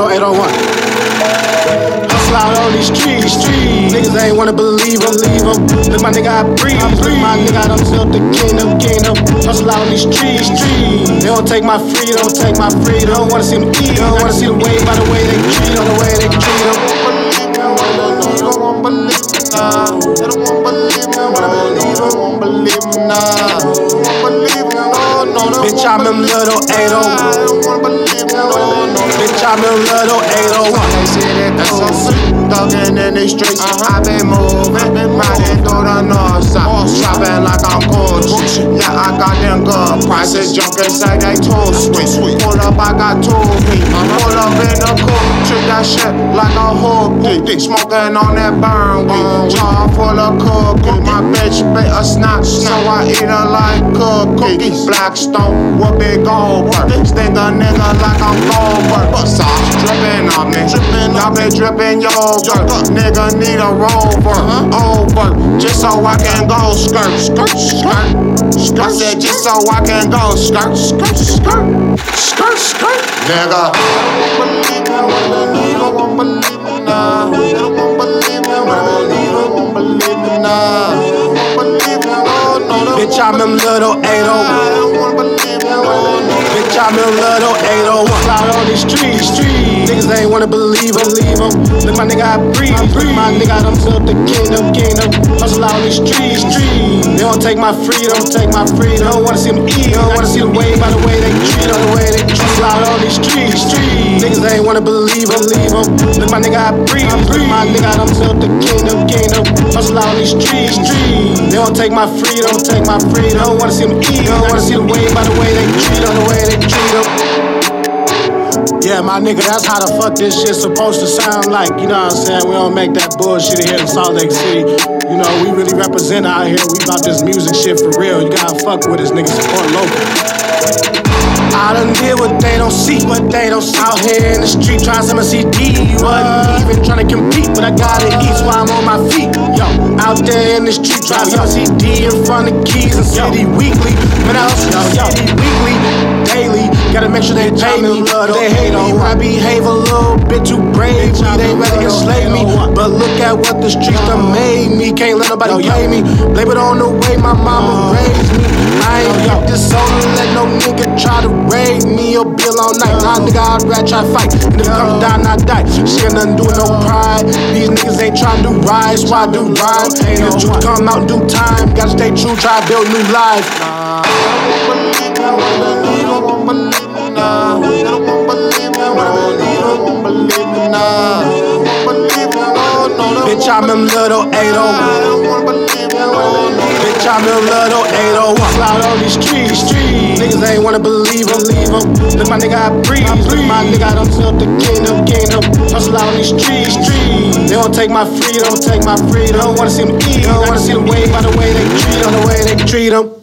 801. Hustle out on these streets. Niggas ain't wanna believe em. Look, my nigga, I breathe. Look, my nigga, I done built the kingdom. Hustle out on these streets. They don't take my freedom. Don't wanna see them eat. Don't wanna see the way by the way they treat them. They don't want believe me, nah. They don't want believe me, nah. Bitch, I'm them little 801. Bitch, I'm them little 801. They say that that's so sweet. Thuggin' in these streets, I been moving, riding through the north side, shopping like I'm Gucci. Yeah, I got them good prices, junkies say they too sweet. Pull up, I got 2 feet. Pull up in the coupe, treat that shit like a hoopty. Smoking on that burn weed, jar full of cookies. My bitch bit a snot, so I eat her like cookies. Blackstone, what big Goldberg, sting a nigga like I'm Goldberg. Sauce dripping on me, y'all been dripping yogurt. Nigga need a rover, over, just so I can go skirt. I said just so I can go skirt. Nigga. They won't believe me, nah. They won't believe me, nah. Bitch, I'm them little 801. Bitch, I'm them little 801. Out on these streets. Niggas ain't wanna believe em. Look, my nigga, I breathe. My nigga, I done built the kingdom. Hustle out on these streets. They don't take my freedom. Don't wanna see them eat. Don't wanna see the way by the way they treat them. Hustle out on these streets. Niggas ain't wanna believe em. Look, my nigga, I breathe. My nigga, I done built the kingdom. Hustle out on these streets. They don't take my freedom. Don't wanna see them eat. Don't wanna see the way by the way they treat them. Yeah, my nigga, that's how the fuck this shit supposed to sound like. You know what I'm saying? We don't make that bullshit here in Salt Lake City. You know, we really represent out here. We about this music shit for real. You gotta fuck with us, niggas. Support local. I done did what they don't see. Out here in the street trying some CD. Wasn't even trying to compete, but I gotta eat while I'm on my feet. Yo, out there in the street trying some CD in front of Keys and City Weekly. Man, I hustle City Weekly, daily. Gotta make sure they pay me. They hate me when I behave a little bit too brave. They rather enslave me, but look at what the streets done made me. Can't let nobody play me. Blame it on the way my mama raised me. I ain't get this soul to let no nigga try to raid me or bill all night. Nah, nigga, I'd rather try to fight. And if it comes down, I die. She ain't nothing doing no pride. These niggas ain't trying to do rise, so I do rhyme. And the truth come out in due time. Gotta stay true, try to build new life. Bitch, I'm them little 801. Bitch, I'm them little 801. Out on these streets. Niggas ain't wanna believe em. Look, my nigga, I breathe. My nigga, I done built the kingdom. Hustle out on these streets. They don't take my freedom. Don't wanna see them eat. Don't wanna see the way by the way they treat them.